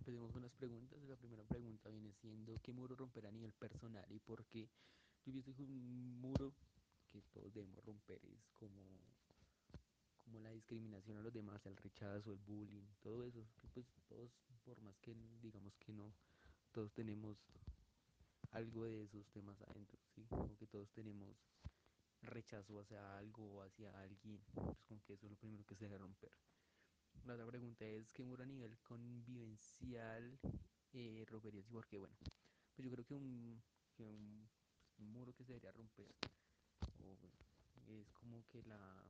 empecemos con las preguntas. La primera pregunta viene siendo, ¿qué muro romper a nivel personal y por qué? Yo pienso que un muro que todos debemos romper es como la discriminación a los demás, el rechazo, el bullying, todo eso, que pues todos, por más que digamos que no, todos tenemos algo de esos temas adentro, ¿sí? Como que todos tenemos rechazo hacia algo o hacia alguien, pues como que eso es lo primero que se debe romper. La otra pregunta es, ¿qué muro a nivel convivencial romperías y por qué? Bueno, pues yo creo que un muro que se debería romper es como que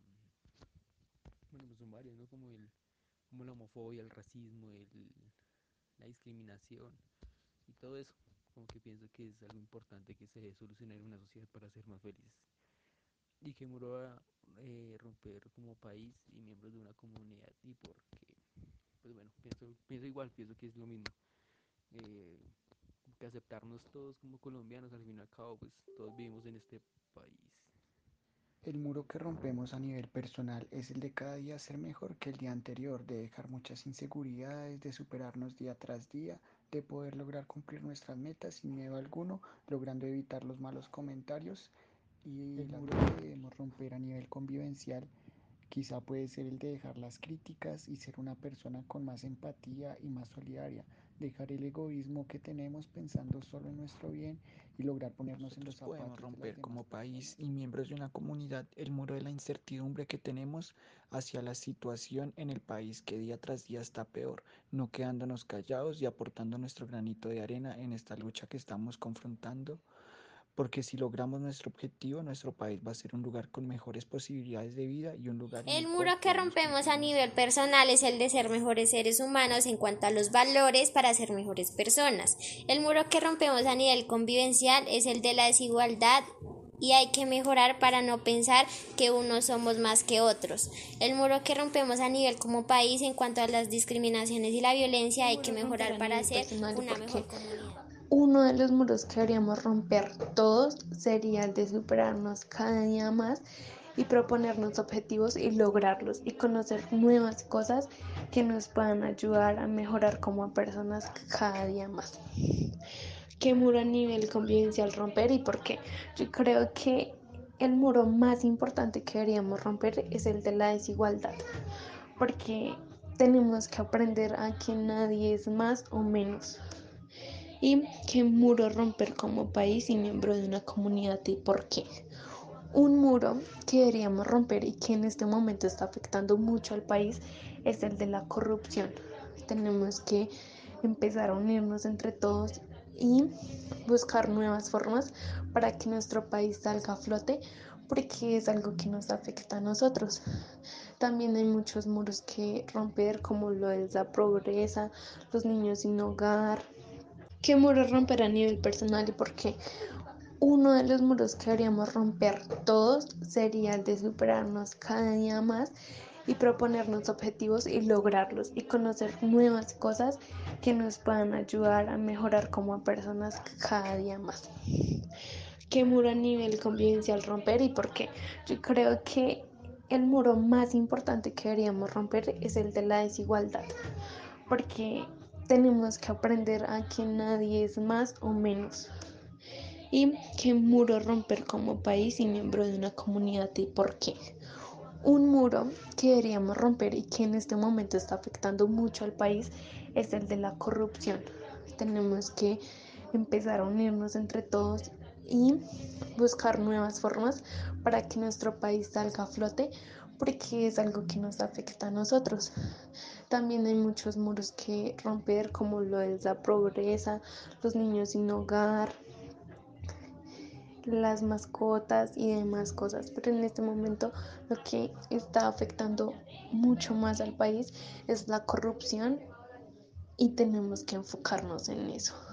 bueno, pues son varios, ¿no? Como la homofobia, el racismo, la discriminación y todo eso. Como que pienso que es algo importante que se debe solucionar en una sociedad para ser más felices. Y que muro a romper como país y miembros de una comunidad y porque, pues bueno, pienso igual, pienso que es lo mismo. Eh, que aceptarnos todos como colombianos, al fin y al cabo, pues todos vivimos en este país. El muro que rompemos a nivel personal es el de cada día ser mejor que el día anterior, de dejar muchas inseguridades, de superarnos día tras día, de poder lograr cumplir nuestras metas sin miedo alguno, logrando evitar los malos comentarios. Y el muro que debemos romper a nivel convivencial quizá puede ser el de dejar las críticas y ser una persona con más empatía y más solidaria, dejar el egoísmo que tenemos pensando solo en nuestro bien y lograr ponernos en los Nosotros podemos zapatos de las romper demás como país personas. y miembros de una comunidad el muro de la incertidumbre que tenemos hacia la situación en el país que día tras día está peor, no quedándonos callados y aportando nuestro granito de arena en esta lucha que estamos confrontando, porque si logramos nuestro objetivo, nuestro país va a ser un lugar con mejores posibilidades de vida y un lugar en El el muro cual que podemos rompemos a cumplir nivel nuestros personal es el de ser mejores seres humanos en cuanto a los valores para ser mejores personas. El muro que rompemos a nivel convivencial es el de la desigualdad y hay que mejorar para no pensar que unos somos más que otros. El muro que rompemos a nivel como país en cuanto a las discriminaciones y la violencia El hay que muro romper mejorar a para nivel ser personal y una por mejor qué. comunidad. Uno de los muros que deberíamos romper todos sería el de superarnos cada día más y proponernos objetivos y lograrlos y conocer nuevas cosas que nos puedan ayudar a mejorar como personas cada día más. ¿Qué muro a nivel convivencial romper y por qué? Yo creo que el muro más importante que deberíamos romper es el de la desigualdad, porque tenemos que aprender a que nadie es más o menos. ¿Y qué muro romper como país y miembro de una comunidad y por qué? Un muro que deberíamos romper y que en este momento está afectando mucho al país es el de la corrupción. Tenemos que empezar a unirnos entre todos y buscar nuevas formas para que nuestro país salga a flote porque es algo que nos afecta a nosotros. También hay muchos muros que romper como lo es la pobreza, los niños sin hogar. ¿Qué muros romper a nivel personal y por qué? Uno de los muros que deberíamos romper todos sería el de superarnos cada día más y proponernos objetivos y lograrlos y conocer nuevas cosas que nos puedan ayudar a mejorar como personas cada día más. ¿Qué muro a nivel convivencial romper y por qué? Yo creo que el muro más importante que deberíamos romper es el de la desigualdad, porque tenemos que aprender a que nadie es más o menos. ¿Y qué muro romper como país y miembro de una comunidad y por qué? Un muro que deberíamos romper y que en este momento está afectando mucho al país es el de la corrupción. Tenemos que empezar a unirnos entre todos y buscar nuevas formas para que nuestro país salga a flote porque es algo que nos afecta a nosotros. También hay muchos muros que romper como lo es la pobreza, los niños sin hogar, las mascotas y demás cosas, pero en este momento lo que está afectando mucho más al país es la corrupción y tenemos que enfocarnos en eso.